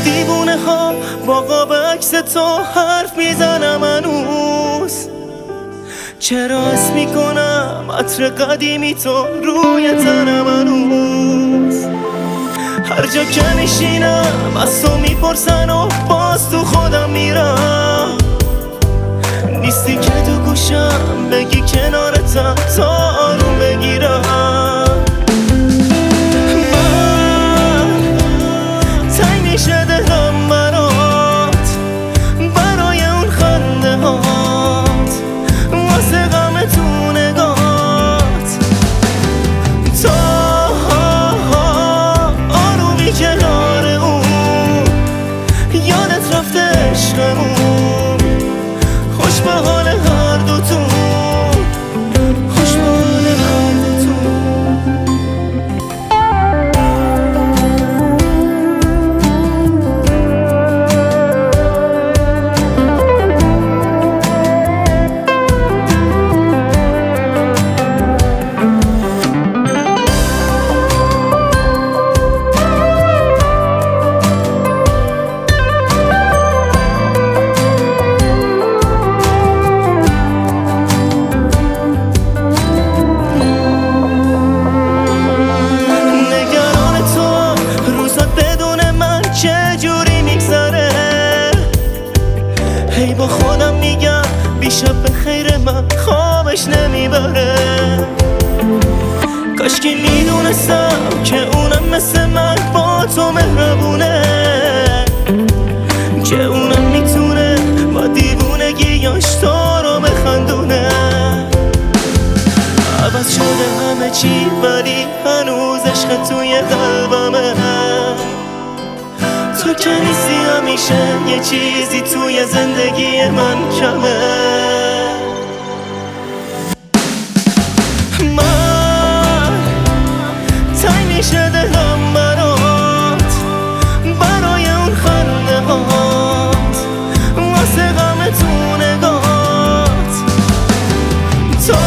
دیوونه ها با قاب عکس تو حرف میزنم هنوز. چرا حس میکنم عطر قدیمی تو روی تنم هنوز. هر جا که میشینم از تو میپرسن و باز تو خودم میرم. نیستی که تو گوشم بگی کنارتم تا آروم بگیرم. من تنگ میشه دلم برات، برای اون خنده هات، واسه غم تو نگات. تا آرومی کنار اون یادت رفته عشقمون. خوش به حال هر دوتون، خوش به حال هر دوتون. هی با خودم میگم بیشب به خیر من خوابش نمیبره. کاشکی میدونستم که اونم مثل من با تو مهربونه، که اونم میتونه با دیوونگیاش تو رو بخندونه. عوض شده همه چی ولی هنوز عشق توی قلبمه. تو که نیستی همیشه یه چیزی توی زندگی من کمه. من تنگ میشه دلم برات، برای اون خنده هات، واسه غم تو نگات. تا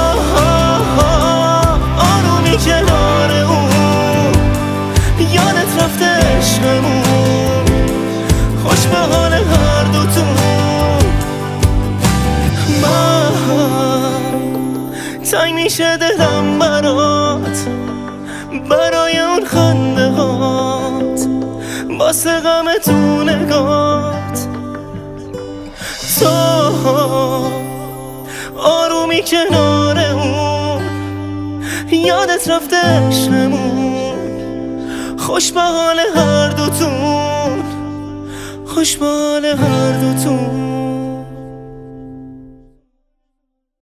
آرومی کنار اون یادت رفته عشقمون. خوش به حال هر دوتون. من تنگ میشه دلم برات، برای اون خنده هات، واسه غم تو نگات. تو آرومی کنار اون یادت رفته عشقمون. خوش به حال هر دوتون، خوش به حال هر دوتون.